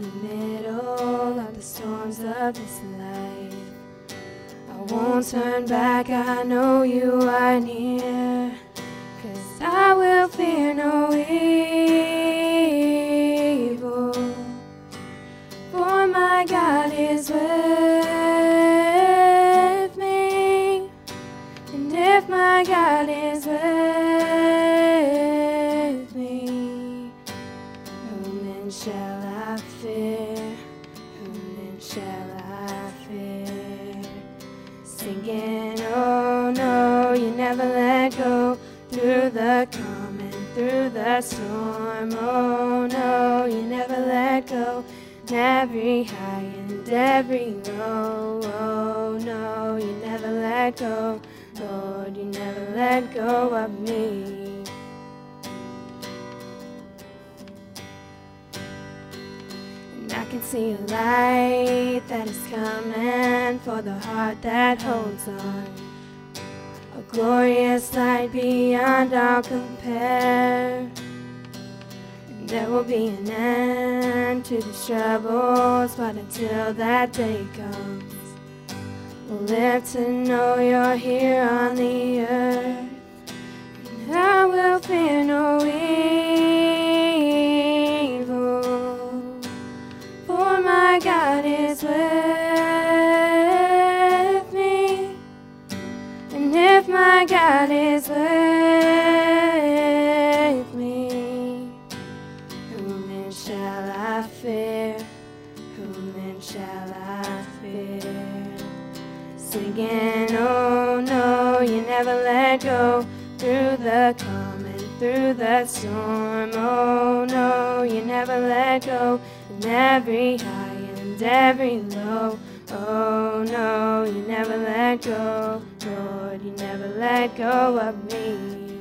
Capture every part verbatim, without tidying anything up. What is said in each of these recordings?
the middle of the storms of this life. I won't turn back, I know you are near, 'cause I will fear no evil, for my God is with me. And if my God is with me, whom then shall I fear? Whom then shall I fear? Singing, oh no, you never let go, through the calm and through the storm. Oh no, you never let go, in every high and every low. Oh no, you never let go, Lord, you never let go of me. And I can see a light that is coming for the heart that holds on, a glorious light beyond all compare. And there will be an end to the troubles, but until that day comes, we'll live to know you're here on the earth. And I will fear no evil, for my God is with me. And if my God is with me, whom then shall I fear? Whom then shall I fear? Singing, oh no, you never let go, through the calm and through the storm. Oh no, you never let go, in every high and every low. Oh no, you never let go, Lord, you never let go of me.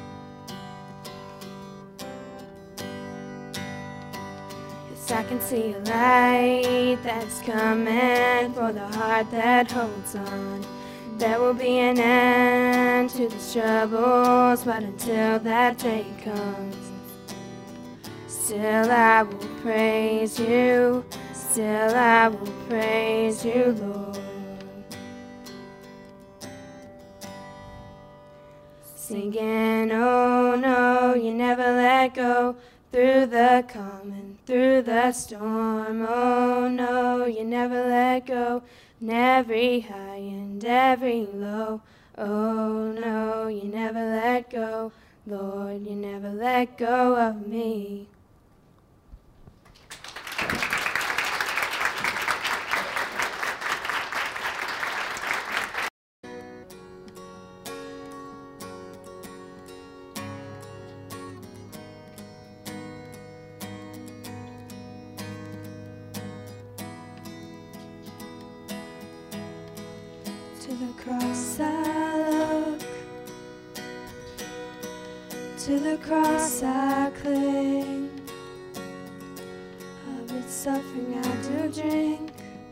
Yes, I can see a light that's coming for the heart that holds on. There will be an end to the troubles, but until that day comes, still I will praise you, still I will praise you, Lord. Singing, oh no, you never let go, through the calm and through the storm. Oh no, you never let go, in every high and every low. Oh no, you never let go, Lord, you never let go of me. To the cross I look, to the cross I cling, of its suffering I do drink,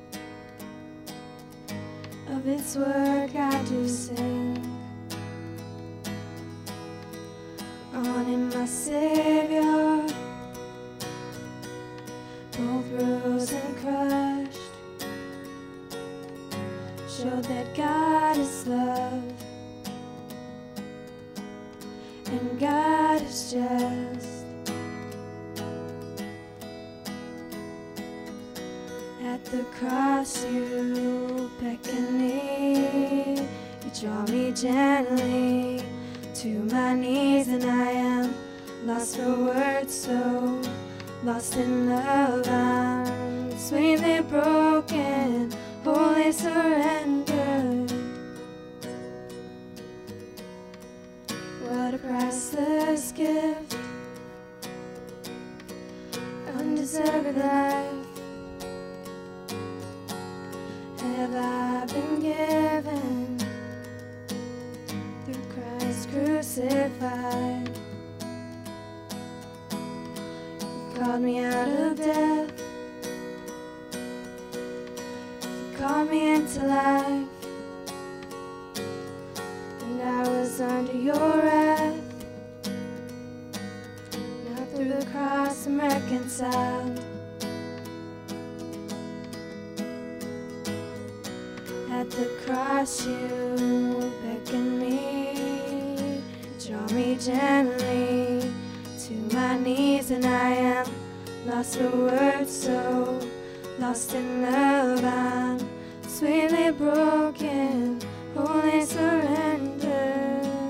of its work I do sing. On in my Savior, both bruised and crushed, show that God is love, and God is just. At the cross you beckon me, you draw me gently to my knees, and I am lost for words, so lost in love. I'm sweetly broken, wholly surrendered. What a priceless gift, undeserved life have I been given through Christ crucified. You called me out of death, called me into life, and I was under your wrath. Now through the cross I'm reconciled, At the cross you beckon me, draw me gently to my knees, and I am lost for words, so lost in love. I'm sweetly broken, wholly surrendered.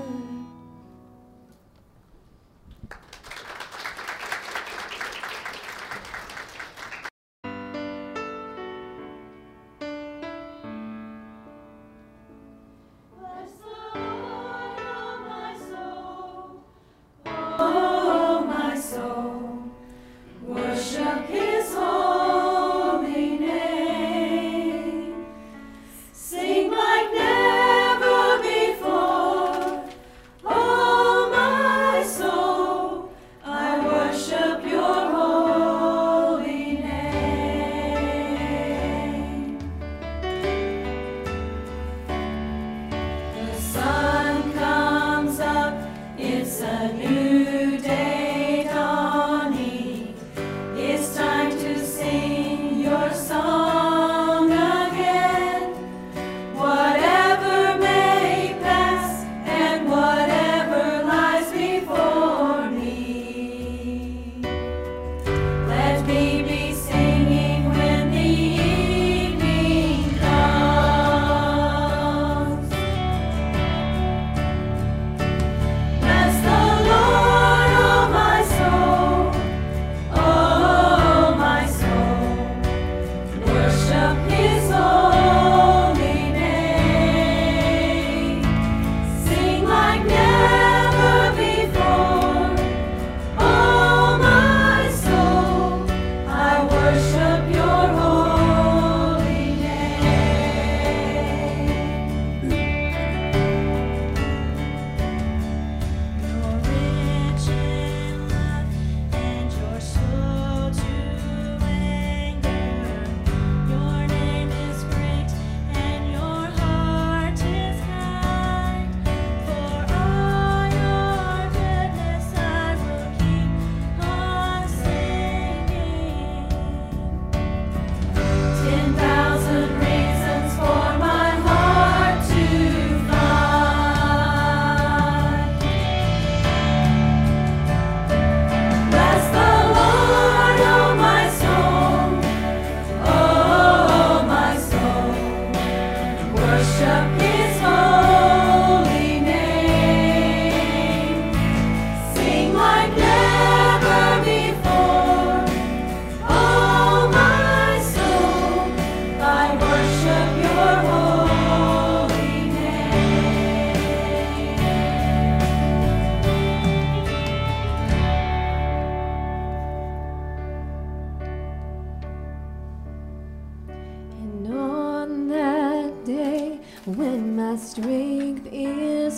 When my strength is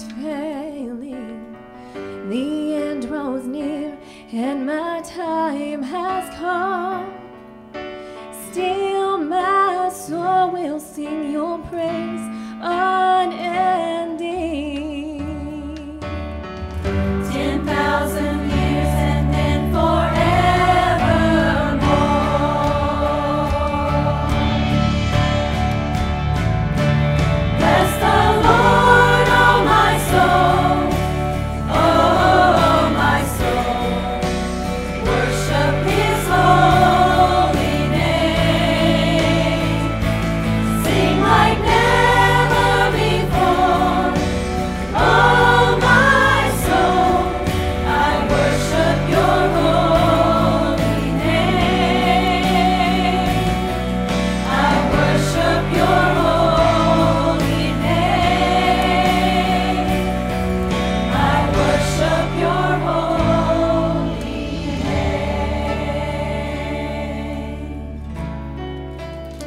failing, the end draws near and my time has come. Still my soul will sing your praise unending. Ten thousand years and then forevermore. Bless the Lord, oh my soul, oh my soul. Worship His holy name. Sing like never before. Oh my soul, I worship your holy name. I worship your holy name. I worship your holy name.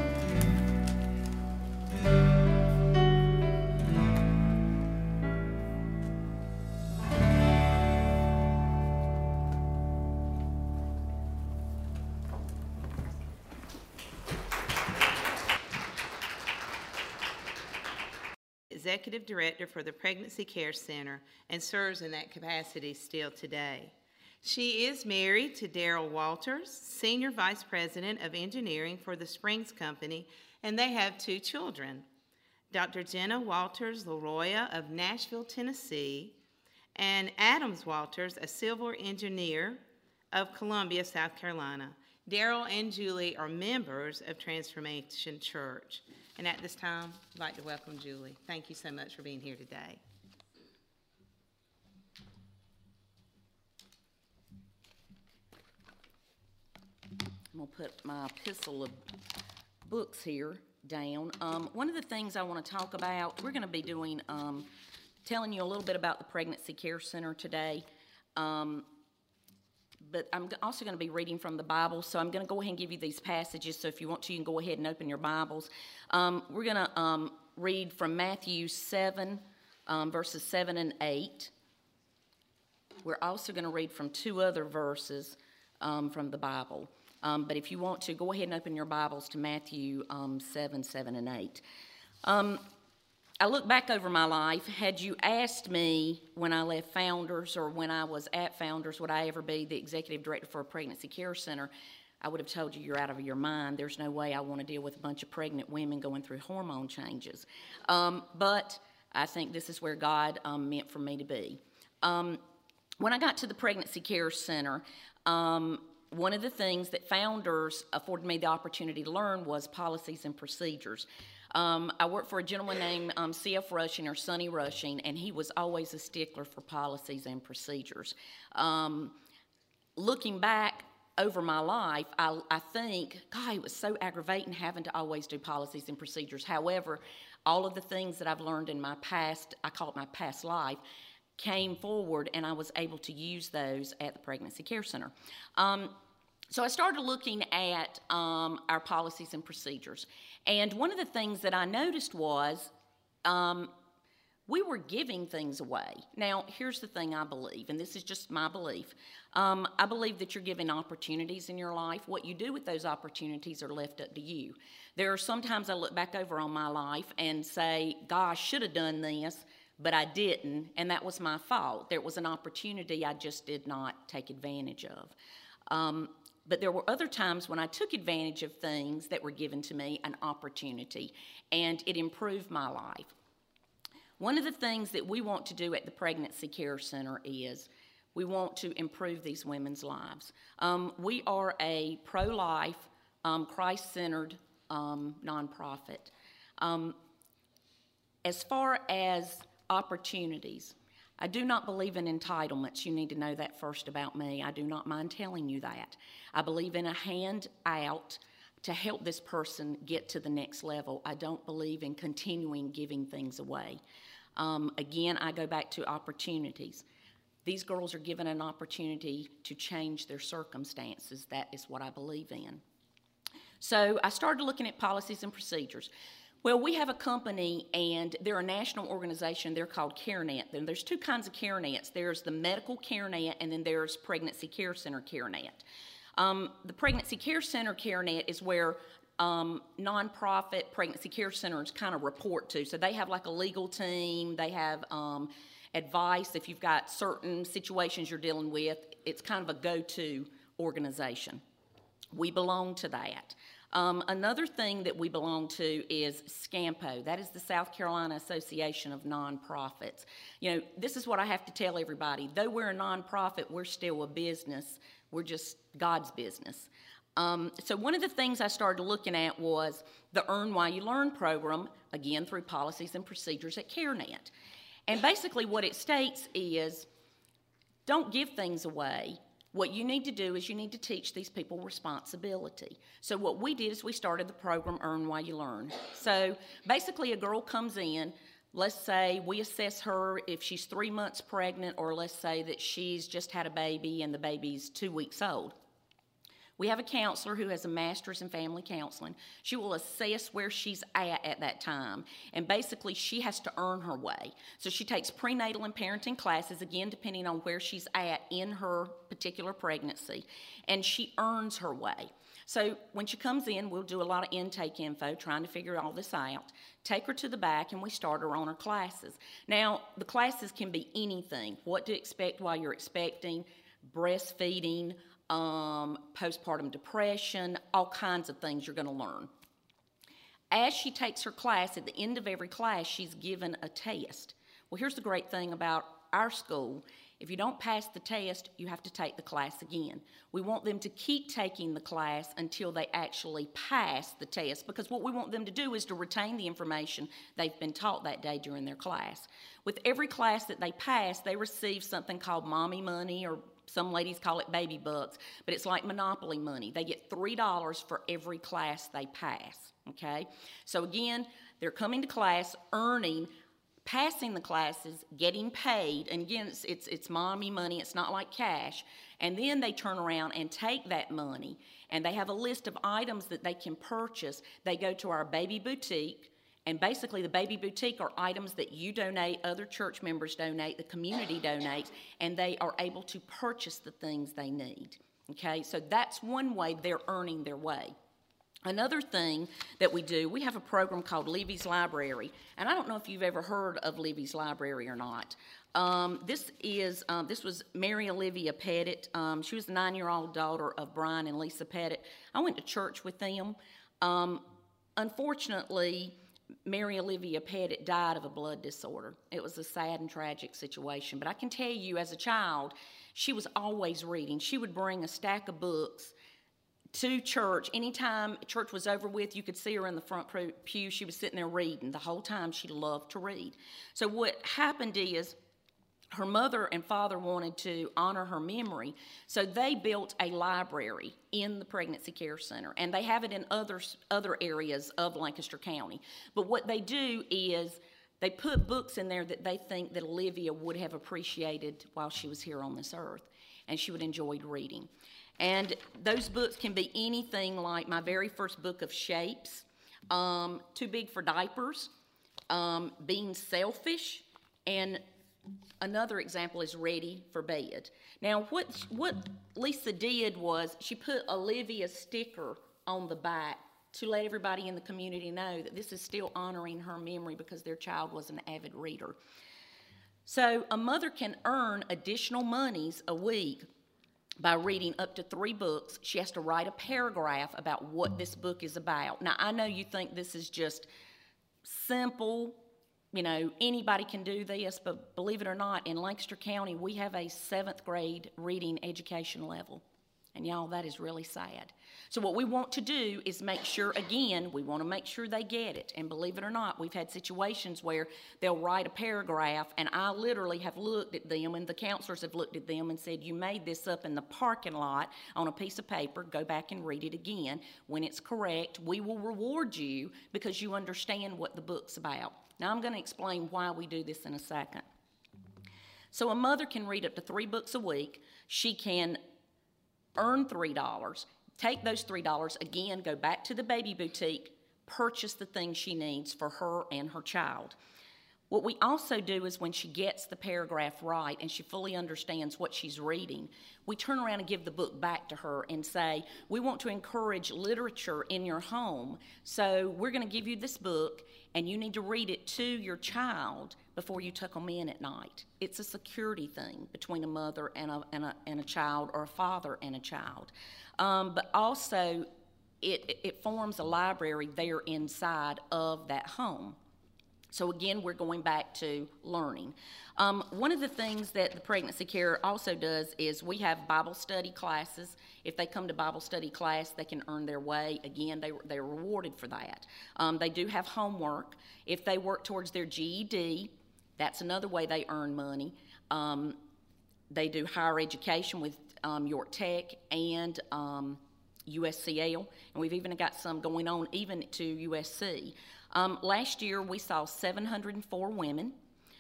Executive Director for the Pregnancy Care Center and serves in that capacity still today. She is married to Daryl Walters, Senior Vice President of Engineering for the Springs Company, and they have two children. Doctor Jenna Walters LaRoya of Nashville, Tennessee, and Adams Walters, a civil engineer of Columbia, South Carolina. Daryl and Julie are members of Transformation Church. And at this time, I'd like to welcome Julie. Thank you so much for being here today. I'm going to put my epistle of books here down. Um, one of the things I want to talk about, we're going to be doing, um, telling you a little bit about the Pregnancy Care Center today. Um, but I'm also going to be reading from the Bible, so I'm going to go ahead and give you these passages, so if you want to, you can go ahead and open your Bibles. Um, we're going to um, read from Matthew seven, um, verses seven and eight. We're also going to read from two other verses um, from the Bible. Um, but if you want to, go ahead and open your Bibles to Matthew um, seven, seven, and eight. Um, I look back over my life. Had you asked me when I left Founders or when I was at Founders, would I ever be the executive director for a pregnancy care center, I would have told you you're out of your mind. There's no way I want to deal with a bunch of pregnant women going through hormone changes. Um, but I think this is where God um, meant for me to be. Um, when I got to the pregnancy care center, um, one of the things that Founders afforded me the opportunity to learn was policies and procedures. Um, I worked for a gentleman named um, C F Rushing, or Sonny Rushing, and he was always a stickler for policies and procedures. Um, looking back over my life, I, I think, God, it was so aggravating having to always do policies and procedures. However, all of the things that I've learned in my past, I call it my past life, came forward, and I was able to use those at the Pregnancy Care Center. Um, So I started looking at um, our policies and procedures. And one of the things that I noticed was um, we were giving things away. Now, here's the thing I believe, and this is just my belief. Um, I believe that you're given opportunities in your life. What you do with those opportunities are left up to you. There are sometimes I look back over on my life and say, gosh, should have done this, but I didn't, and that was my fault. There was an opportunity I just did not take advantage of. Um, But there were other times when I took advantage of things that were given to me, an opportunity, and it improved my life. One of the things that we want to do at the Pregnancy Care Center is we want to improve these women's lives. Um, we are a pro-life, um, Christ-centered um, nonprofit. Um, as far as opportunities, I do not believe in entitlements. You need to know that first about me. I do not mind telling you that. I believe in a handout to help this person get to the next level. I don't believe in continuing giving things away. Um, again, I go back to opportunities. These girls are given an opportunity to change their circumstances. That is what I believe in. So I started looking at policies and procedures. Well, we have a company, and they're a national organization. They're called CareNet. And there's two kinds of CareNets. There's the medical CareNet, and then there's Pregnancy Care Center CareNet. Um, the Pregnancy Care Center CareNet is where um, nonprofit pregnancy care centers kind of report to. So they have like a legal team. They have um, advice if you've got certain situations you're dealing with. It's kind of a go-to organization. We belong to that. Um, another thing that we belong to is SCAMPO. That is the South Carolina Association of Nonprofits. You know, this is what I have to tell everybody. Though we're a nonprofit, we're still a business. We're just God's business. Um, so one of the things I started looking at was the Earn While You Learn program, again through policies and procedures at CareNet. And basically what it states is, don't give things away. What you need to do is you need to teach these people responsibility. So what we did is we started the program Earn While You Learn. So basically a girl comes in, let's say we assess her if she's three months pregnant, or let's say that she's just had a baby and the baby's two weeks old. We have a counselor who has a master's in family counseling. She will assess where she's at at that time, and basically she has to earn her way. So she takes prenatal and parenting classes, again depending on where she's at in her particular pregnancy, and she earns her way. So when she comes in, we'll do a lot of intake info, trying to figure all this out, take her to the back, and we start her on her classes. Now, the classes can be anything: what to expect while you're expecting, breastfeeding, Um, postpartum depression, all kinds of things you're going to learn. As she takes her class, at the end of every class, she's given a test. Well, here's the great thing about our school. If you don't pass the test, you have to take the class again. We want them to keep taking the class until they actually pass the test, because what we want them to do is to retain the information they've been taught that day during their class. With every class that they pass, they receive something called mommy money, or some ladies call it baby bucks, but it's like Monopoly money. They get three dollars for every class they pass, okay? So again, they're coming to class, earning, passing the classes, getting paid, and again, it's, it's, it's mommy money, it's not like cash, and then they turn around and take that money, and they have a list of items that they can purchase. They go to our baby boutique, and basically the baby boutique are items that you donate, other church members donate, the community donates, and they are able to purchase the things they need, okay? So that's one way they're earning their way. Another thing that we do, we have a program called Livy's Library, and I don't know if you've ever heard of Livy's Library or not. Um, this is um, this was Mary Olivia Pettit. Um, she was the nine-year-old daughter of Brian and Lisa Pettit. I went to church with them. Um, unfortunately, Mary Olivia Pettit died of a blood disorder. It was a sad and tragic situation, but I can tell you, as a child, she was always reading. She would bring a stack of books to church. Anytime church was over with, you could see her in the front pew. She was sitting there reading the whole time. She loved to read. So what happened is her mother and father wanted to honor her memory, so they built a library in the Pregnancy Care Center, and they have it in other, other areas of Lancaster County. But what they do is they put books in there that they think that Olivia would have appreciated while she was here on this earth, and she would enjoy reading. And those books can be anything like my very first book of shapes, um, Too Big for Diapers, um, Being Selfish, and another example is Ready for Bed. Now, what, what Lisa did was she put Olivia's sticker on the back to let everybody in the community know that this is still honoring her memory because their child was an avid reader. So a mother can earn additional monies a week by reading up to three books. She has to write a paragraph about what this book is about. Now, I know you think this is just simple, you know, anybody can do this, but believe it or not, in Lancaster County, we have a seventh grade reading education level. And y'all, that is really sad. So what we want to do is make sure, again, we want to make sure they get it. And believe it or not, we've had situations where they'll write a paragraph, and I literally have looked at them, and the counselors have looked at them and said, you made this up in the parking lot on a piece of paper. Go back and read it again. When it's correct, we will reward you because you understand what the book's about. Now, I'm going to explain why we do this in a second. So a mother can read up to three books a week. She can earn three dollars, take those three dollars, again, go back to the baby boutique, purchase the things she needs for her and her child. What we also do is when she gets the paragraph right and she fully understands what she's reading, we turn around and give the book back to her and say, we want to encourage literature in your home, so we're going to give you this book and you need to read it to your child before you tuck them in at night. It's a security thing between a mother and a, and a, and a child, or a father and a child. Um, but also, it, it forms a library there inside of that home. So again, we're going back to learning. Um, one of the things that the Pregnancy Care also does is we have Bible study classes. If they come to Bible study class, they can earn their way. Again, they, they're rewarded for that. Um, they do have homework. If they work towards their G E D, that's another way they earn money. Um, they do higher education with um, York Tech and um, U S C L, and we've even got some going on even to U S C. Um, last year, we saw seven hundred four women.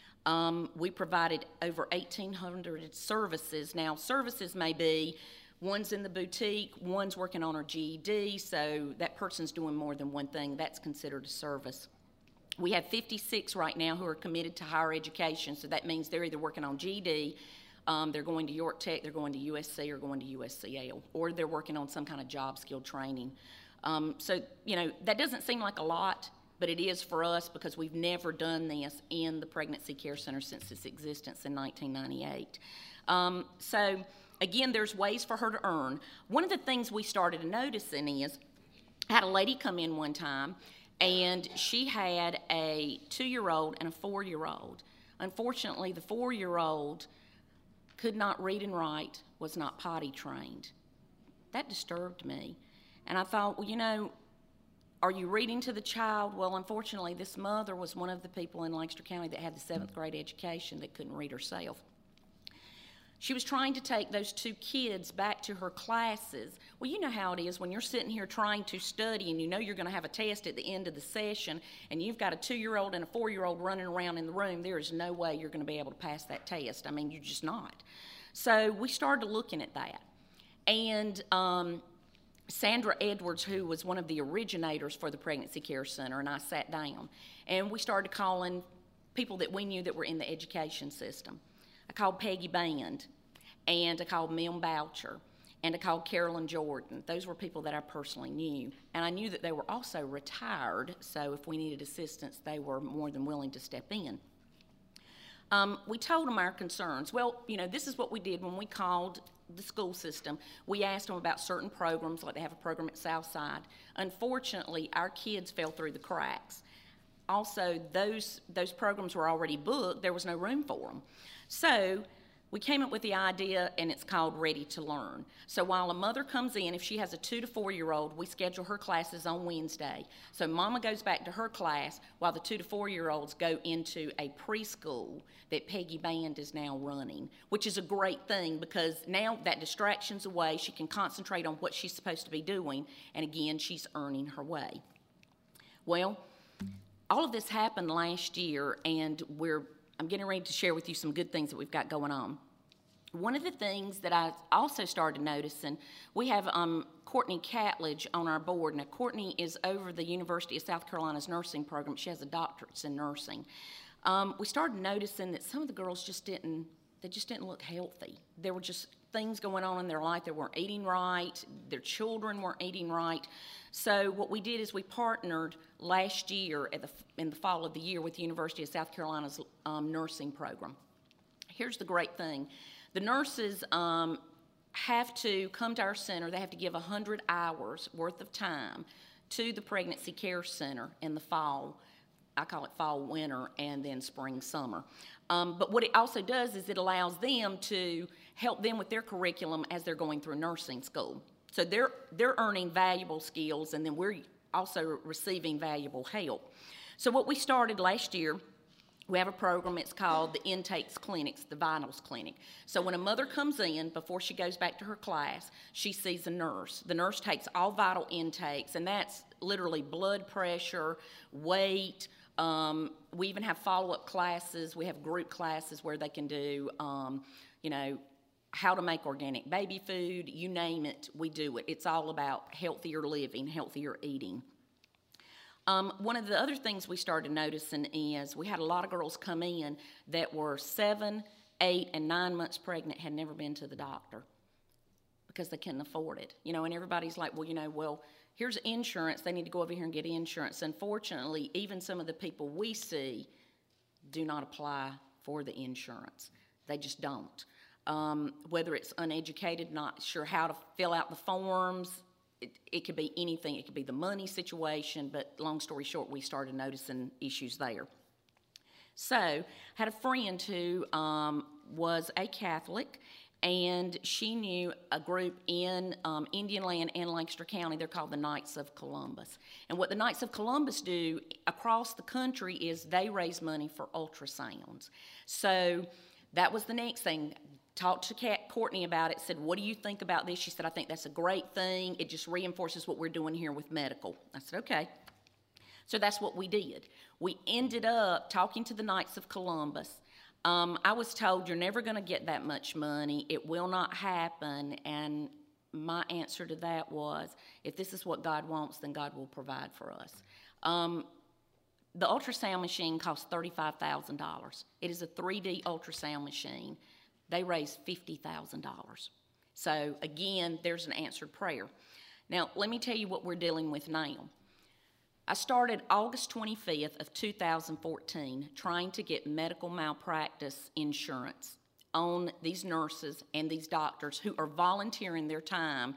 Um, we provided over eighteen hundred services. Now, services may be one's in the boutique, one's working on her G E D, so that person's doing more than one thing. That's considered a service. We have fifty-six right now who are committed to higher education, so that means they're either working on G E D, um, they're going to York Tech, they're going to U S C, or going to U S C L, or they're working on some kind of job skill training. Um, so, you know, that doesn't seem like a lot, but it is for us because we've never done this in the Pregnancy Care Center since its existence in nineteen ninety-eight. Um, so, again, there's ways for her to earn. One of the things we started noticing is, I had a lady come in one time, and she had a two-year-old and a four-year-old. Unfortunately, the four-year-old could not read and write, was not potty trained. That disturbed me. And I thought, well, you know, are you reading to the child? Well, unfortunately, this mother was one of the people in Lancaster County that had the seventh grade education that couldn't read herself. She was trying to take those two kids back to her classes. Well, you know how it is when you're sitting here trying to study and you know you're going to have a test at the end of the session and you've got a two-year-old and a four-year-old running around in the room. There is no way you're going to be able to pass that test. I mean, you're just not. So we started looking at that. And um, Sandra Edwards, who was one of the originators for the Pregnancy Care Center, and I sat down. And we started calling people that we knew that were in the education system. I called Peggy Band, and I called Mim Boucher, and I called Carolyn Jordan. Those were people that I personally knew. And I knew that they were also retired, so if we needed assistance, they were more than willing to step in. Um, we told them our concerns. Well, you know, this is what we did when we called the school system. We asked them about certain programs, like they have a program at Southside. Unfortunately, our kids fell through the cracks. Also, those, those programs were already booked. There was no room for them. So we came up with the idea, and it's called Ready to Learn. So while a mother comes in, if she has a two to four-year-old, we schedule her classes on Wednesday. So mama goes back to her class while the two to four-year-olds go into a preschool that Peggy Band is now running, which is a great thing because now that distraction's away. She can concentrate on what she's supposed to be doing, and again, she's earning her way. Well, all of this happened last year, and we're I'm getting ready to share with you some good things that we've got going on. One of the things that I also started noticing, we have um, Courtney Catledge on our board. Now, Courtney is over the University of South Carolina's nursing program. She has a doctorate in nursing. Um, we started noticing that some of the girls just didn't, they just didn't look healthy. There were just things going on in their life. They weren't eating right. Their children weren't eating right. So what we did is we partnered last year at the, in the fall of the year with the University of South Carolina's um, nursing program. Here's the great thing. The nurses um, have to come to our center. They have to give one hundred hours worth of time to the Pregnancy Care Center in the fall. I call it fall, winter, and then spring, summer. Um, but what it also does is it allows them to help them with their curriculum as they're going through nursing school. So they're, they're earning valuable skills, and then we're also receiving valuable help. So what we started last year, we have a program, it's called the Intakes Clinics, the Vitals Clinic. So when a mother comes in, before she goes back to her class, she sees a nurse. The nurse takes all vital intakes, and that's literally blood pressure, weight. Um, we even have follow-up classes. We have group classes where they can do, um, you know, how to make organic baby food, you name it, we do it. It's all about healthier living, healthier eating. Um, one of the other things we started noticing is we had a lot of girls come in that were seven, eight, and nine months pregnant, had never been to the doctor because they couldn't afford it. You know, and everybody's like, well, you know, well, here's insurance. They need to go over here and get insurance. Unfortunately, even some of the people we see do not apply for the insurance. They just don't. Um, whether it's uneducated, not sure how to fill out the forms, it, it could be anything. It could be the money situation, but long story short, we started noticing issues there. So I had a friend who um, was a Catholic, and she knew a group in um, Indian Land and Lancaster County. They're called the Knights of Columbus. And what the Knights of Columbus do across the country is they raise money for ultrasounds. So that was the next thing. Talked to Kat, Courtney about it, said, what do you think about this? She said, I think that's a great thing. It just reinforces what we're doing here with medical. I said, okay. So that's what we did. We ended up talking to the Knights of Columbus. Um, I was told, you're never going to get that much money. It will not happen. And my answer to that was, if this is what God wants, then God will provide for us. Um, the ultrasound machine costs thirty-five thousand dollars. It is a three D ultrasound machine. They raised fifty thousand dollars. So again, there's an answered prayer. Now, let me tell you what we're dealing with now. I started August twenty-fifth of two thousand fourteen trying to get medical malpractice insurance on these nurses and these doctors who are volunteering their time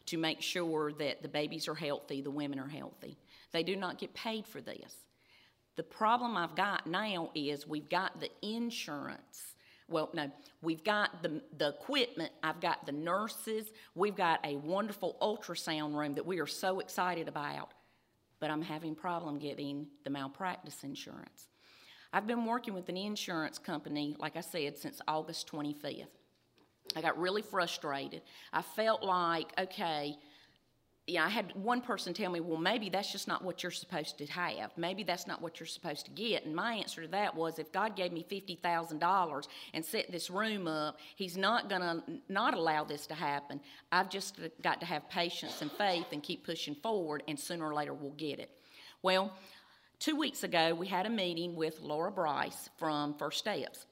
to make sure that the babies are healthy, the women are healthy. They do not get paid for this. The problem I've got now is we've got the insurance. Well, no, we've got the, the equipment, I've got the nurses, we've got a wonderful ultrasound room that we are so excited about, but I'm having a problem getting the malpractice insurance. I've been working with an insurance company, like I said, since August twenty-fifth. I got really frustrated. I felt like, okay, yeah, I had one person tell me, well, maybe that's just not what you're supposed to have. Maybe that's not what you're supposed to get. And my answer to that was, if God gave me fifty thousand dollars and set this room up, he's not going to not allow this to happen. I've just got to have patience and faith and keep pushing forward, and sooner or later we'll get it. Well, two weeks ago, we had a meeting with Laura Bryce from First Steps.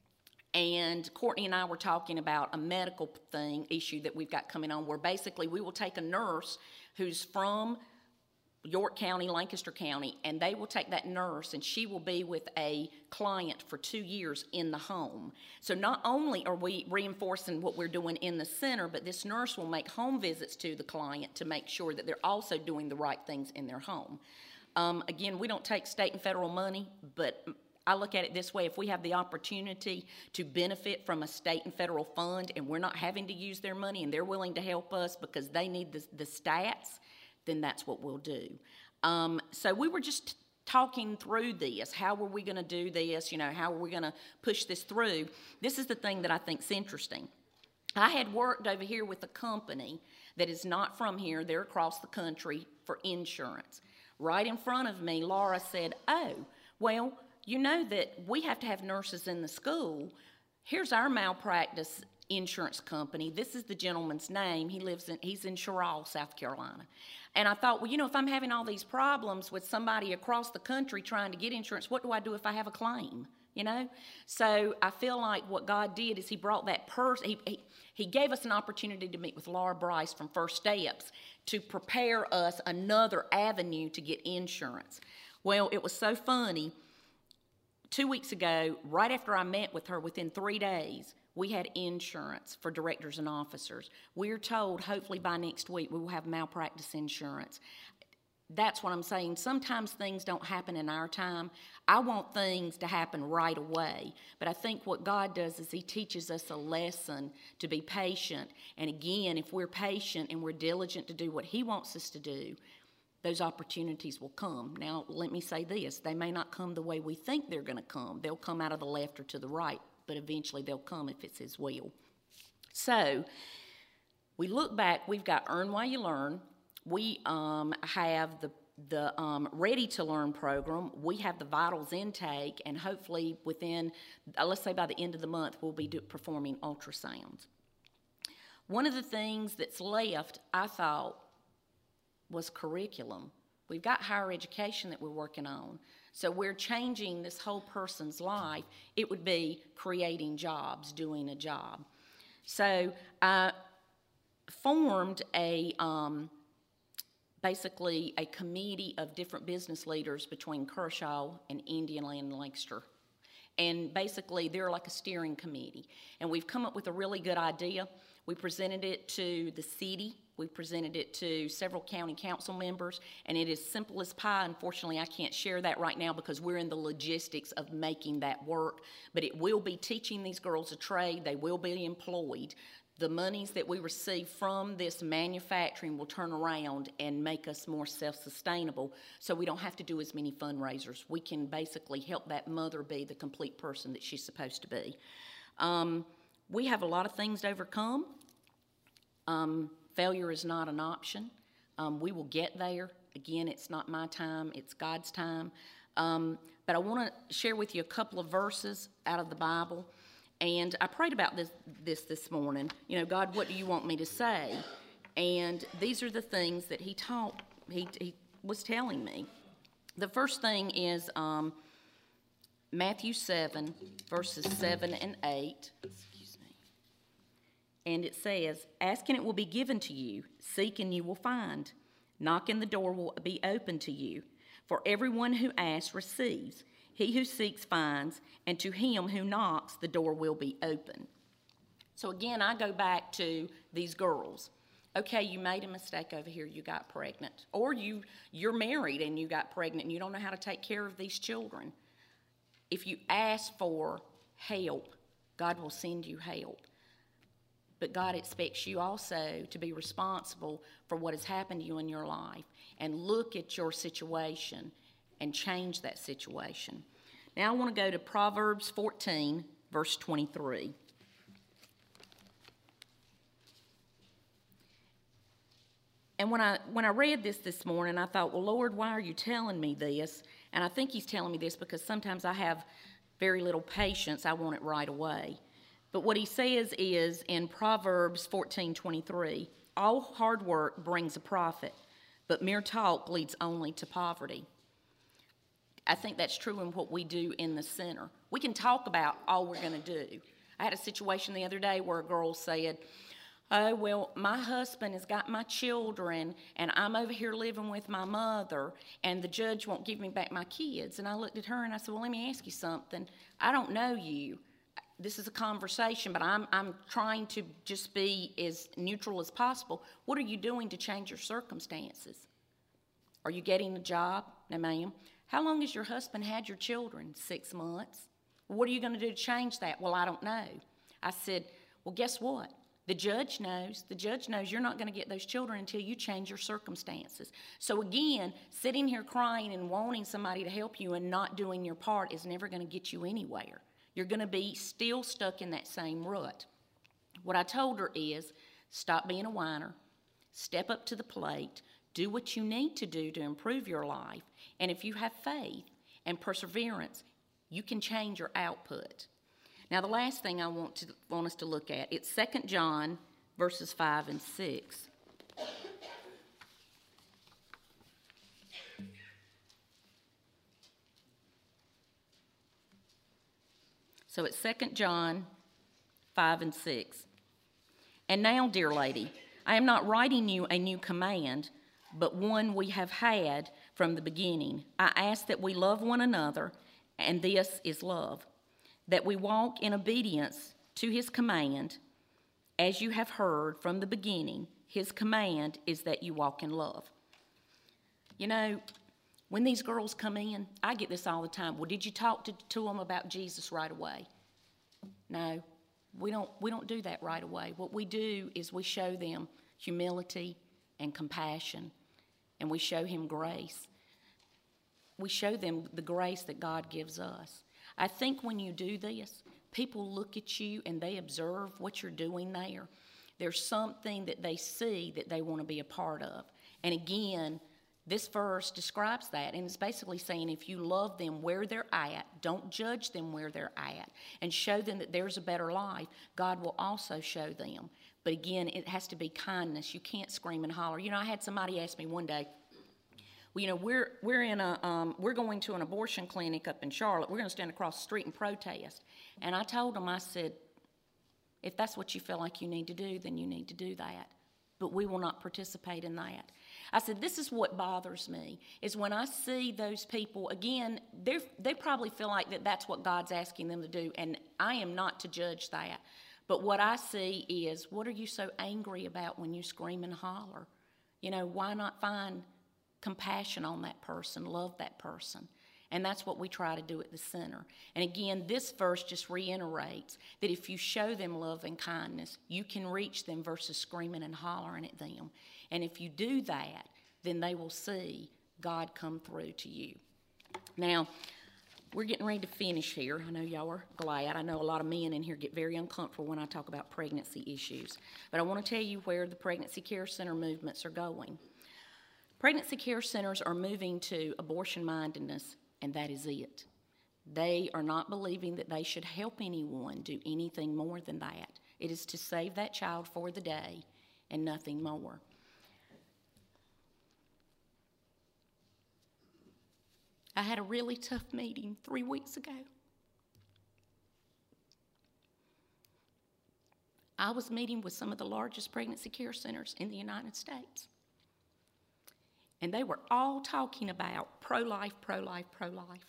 And Courtney and I were talking about a medical thing, issue that we've got coming on, where basically we will take a nurse who's from York County, Lancaster County, and they will take that nurse and she will be with a client for two years in the home. So not only are we reinforcing what we're doing in the center, but this nurse will make home visits to the client to make sure that they're also doing the right things in their home. Um, again, we don't take state and federal money, but I look at it this way: if we have the opportunity to benefit from a state and federal fund and we're not having to use their money and they're willing to help us because they need the, the stats, then that's what we'll do. Um, so we were just talking through this. How were we going to do this? You know, how are we going to push this through? This is the thing that I think is interesting. I had worked over here with a company that is not from here. They're across the country for insurance. Right in front of me, Laura said, oh, well, you know that we have to have nurses in the school. Here's our malpractice insurance company. This is the gentleman's name. He lives in, he's in Sherrill, South Carolina. And I thought, well, you know, if I'm having all these problems with somebody across the country trying to get insurance, what do I do if I have a claim? You know? So I feel like what God did is he brought that person, he, he, he gave us an opportunity to meet with Laura Bryce from First Steps to prepare us another avenue to get insurance. Well, it was so funny. Two weeks ago, right after I met with her, within three days, we had insurance for directors and officers. We're told hopefully by next week we will have malpractice insurance. That's what I'm saying. Sometimes things don't happen in our time. I want things to happen right away. But I think what God does is he teaches us a lesson to be patient. And again, if we're patient and we're diligent to do what he wants us to do, those opportunities will come. Now, let me say this. They may not come the way we think they're going to come. They'll come out of the left or to the right, but eventually they'll come if it's his will. So, we look back. We've got Earn While You Learn. We um, have the, the um, Ready to Learn program. We have the Vitals intake, and hopefully within, uh, let's say by the end of the month, we'll be do, performing ultrasounds. One of the things that's left, I thought, was curriculum. We've got higher education that we're working on. So we're changing this whole person's life. It would be creating jobs, doing a job. So I formed a, um, basically a committee of different business leaders between Kershaw and Indian Land and Lancaster. And basically they're like a steering committee. And we've come up with a really good idea. We presented it to the city. We presented it to several county council members, and it is simple as pie. Unfortunately, I can't share that right now because we're in the logistics of making that work, but it will be teaching these girls a trade. They will be employed. The monies that we receive from this manufacturing will turn around and make us more self-sustainable, so we don't have to do as many fundraisers. We can basically help that mother be the complete person that she's supposed to be. Um, we have a lot of things to overcome. Um, Failure is not an option. Um, we will get there. Again, it's not my time, it's God's time. Um, but I want to share with you a couple of verses out of the Bible. And I prayed about this, this this morning. You know, God, what do you want me to say? And these are the things that he taught, he, he was telling me. The first thing is um, Matthew seven, verses seven and eight. And it says, ask and it will be given to you. Seek and you will find. Knock and the door will be open to you. For everyone who asks receives. He who seeks finds. And to him who knocks, the door will be open. So again, I go back to these girls. Okay, you made a mistake over here, you got pregnant. Or you, you're married and you got pregnant and you don't know how to take care of these children. If you ask for help, God will send you help. But God expects you also to be responsible for what has happened to you in your life and look at your situation and change that situation. Now I want to go to Proverbs fourteen, verse twenty-three. And when I when I read this this morning, I thought, well, Lord, why are you telling me this? And I think he's telling me this because sometimes I have very little patience. I want it right away. But what he says is in Proverbs fourteen twenty-three, all hard work brings a profit, but mere talk leads only to poverty. I think that's true in what we do in the center. We can talk about all we're going to do. I had a situation the other day where a girl said, oh, well, my husband has got my children, and I'm over here living with my mother, and the judge won't give me back my kids. And I looked at her and I said, well, let me ask you something. I don't know you. This is a conversation, but I'm, I'm trying to just be as neutral as possible. What are you doing to change your circumstances? Are you getting a job? No, ma'am. How long has your husband had your children? Six months. What are you going to do to change that? Well, I don't know. I said, well, guess what? The judge knows. The judge knows you're not going to get those children until you change your circumstances. So again, sitting here crying and wanting somebody to help you and not doing your part is never going to get you anywhere. You're going to be still stuck in that same rut. What I told her is, stop being a whiner, step up to the plate, do what you need to do to improve your life, and if you have faith and perseverance, you can change your output. Now, the last thing I want to want us to look at, it's Second John verses five and six. So it's Second John five and six. And now, dear lady, I am not writing you a new command, but one we have had from the beginning. I ask that we love one another, and this is love, that we walk in obedience to his command. As you have heard from the beginning, his command is that you walk in love. You know, when these girls come in, I get this all the time. Well, did you talk to, to them about Jesus right away? No, we don't, we don't do that right away. What we do is we show them humility and compassion, and we show him grace. We show them the grace that God gives us. I think when you do this, people look at you and they observe what you're doing there. There's something that they see that they want to be a part of. And again, this verse describes that, and it's basically saying if you love them where they're at, don't judge them where they're at, and show them that there's a better life, God will also show them. But again, it has to be kindness. You can't scream and holler. You know, I had somebody ask me one day, well, you know, we're we're in a um, we're going to an abortion clinic up in Charlotte. We're going to stand across the street and protest. And I told them, I said, if that's what you feel like you need to do, then you need to do that. But we will not participate in that. I said, this is what bothers me, is when I see those people, again, they they probably feel like that that's what God's asking them to do, and I am not to judge that. But what I see is, what are you so angry about when you scream and holler? You know, why not find compassion on that person, love that person? And that's what we try to do at the center. And again, this verse just reiterates that if you show them love and kindness, you can reach them versus screaming and hollering at them. And if you do that, then they will see God come through to you. Now, we're getting ready to finish here. I know y'all are glad. I know a lot of men in here get very uncomfortable when I talk about pregnancy issues. But I want to tell you where the Pregnancy Care Center movements are going. Pregnancy Care Centers are moving to abortion-mindedness, and that is it. They are not believing that they should help anyone do anything more than that. It is to save that child for the day and nothing more. I had a really tough meeting three weeks ago. I was meeting with some of the largest pregnancy care centers in the United States. And they were all talking about pro-life, pro-life, pro-life.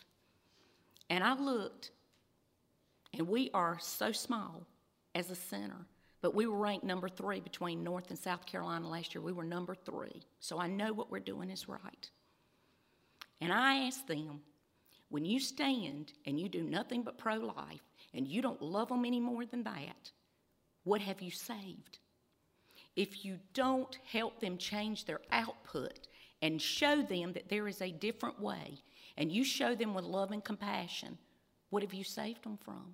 And I looked, and we are so small as a center, But we were ranked number three between North and South Carolina last year. We were number three. So I know what we're doing is right. And I asked them, when you stand and you do nothing but pro-life and you don't love them any more than that, what have you saved? If you don't help them change their output and show them that there is a different way, and you show them with love and compassion, what have you saved them from?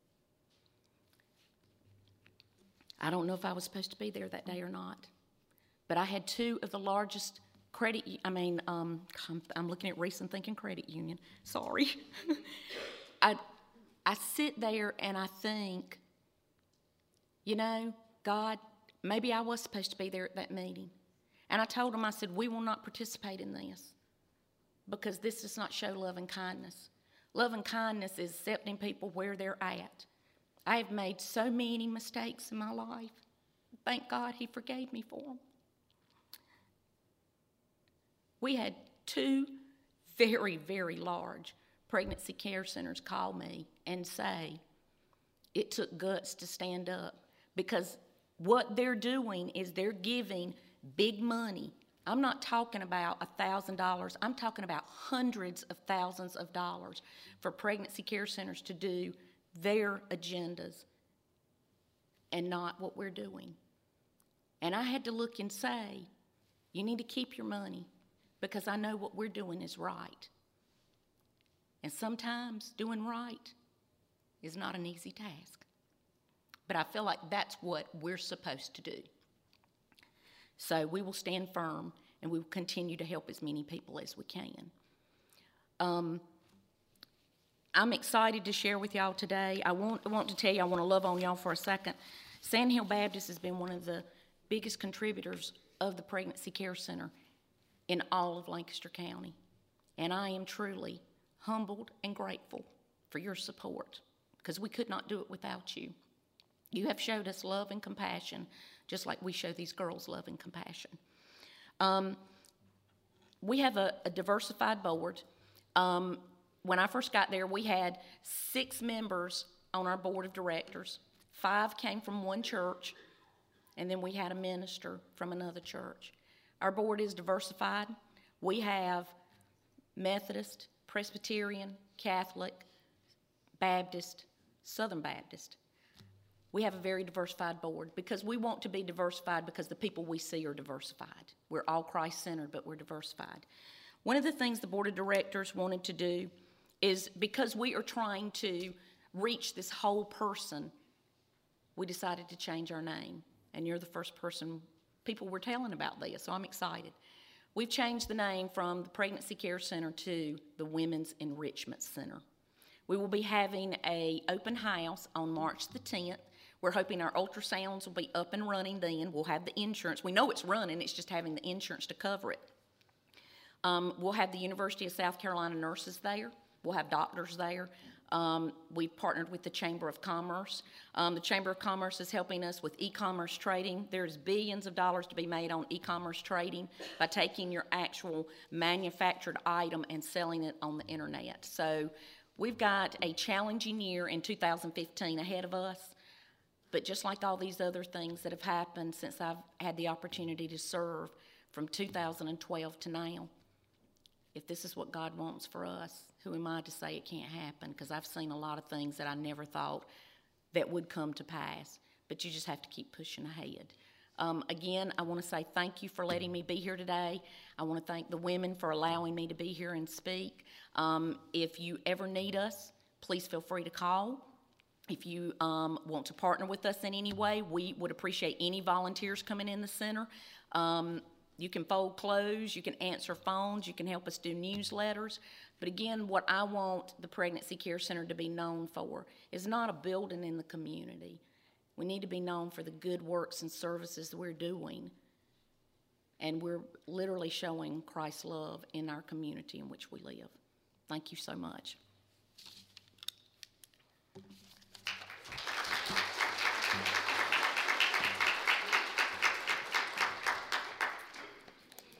I don't know if I was supposed to be there that day or not, but I had two of the largest credit, I mean, um, I'm, I'm looking at Reese and thinking credit union, sorry. I, I sit there and I think, you know, God, maybe I was supposed to be there at that meeting. And I told them, I said, we will not participate in this because this does not show love and kindness. Love and kindness is accepting people where they're at. I have made so many mistakes in my life. Thank God he forgave me for them. We had two very, very large pregnancy care centers call me and say it took guts to stand up, because what they're doing is they're giving big money. I'm not talking about one thousand dollars. I'm talking about hundreds of thousands of dollars for pregnancy care centers to do their agendas and not what we're doing. And I had to look and say, you need to keep your money, because I know what we're doing is right. And sometimes doing right is not an easy task. But I feel like that's what we're supposed to do. So we will stand firm, and we will continue to help as many people as we can. Um, I'm excited to share with y'all today. I want, I want to tell you, I want to love on y'all for a second. Sand Hill Baptist has been one of the biggest contributors of the Pregnancy Care Center in all of Lancaster County. And I am truly humbled and grateful for your support, because we could not do it without you. You have showed us love and compassion, just like we show these girls love and compassion. Um, we have a, a diversified board. Um, when I first got there, we had six members on our board of directors. Five came from one church, and then we had a minister from another church. Our board is diversified. We have Methodist, Presbyterian, Catholic, Baptist, Southern Baptist. We have a very diversified board because we want to be diversified because the people we see are diversified. We're all Christ-centered, but we're diversified. One of the things the board of directors wanted to do is, because we are trying to reach this whole person, we decided to change our name. And you're the first person people were telling about this, so I'm excited. We've changed the name from the Pregnancy Care Center to the Women's Enrichment Center. We will be having an open house on March the tenth. We're hoping our ultrasounds will be up and running then. We'll have the insurance. We know it's running, it's just having the insurance to cover it. Um, we'll have the University of South Carolina nurses there. We'll have doctors there. Um, we've partnered with the Chamber of Commerce. Um, the Chamber of Commerce is helping us with e-commerce trading. There's billions of dollars to be made on e-commerce trading by taking your actual manufactured item and selling it on the internet. So we've got a challenging year in two thousand fifteen ahead of us. But just like all these other things that have happened since I've had the opportunity to serve from two thousand twelve to now, if this is what God wants for us, who am I to say it can't happen? Because I've seen a lot of things that I never thought that would come to pass. But you just have to keep pushing ahead. Um, again, I want to say thank you for letting me be here today. I want to thank the women for allowing me to be here and speak. Um, if you ever need us, please feel free to call. If you um, want to partner with us in any way, we would appreciate any volunteers coming in the center. Um, you can fold clothes, you can answer phones, you can help us do newsletters. But again, what I want the Pregnancy Care Center to be known for is not a building in the community. We need to be known for the good works and services that we're doing. And we're literally showing Christ's love in our community in which we live. Thank you so much.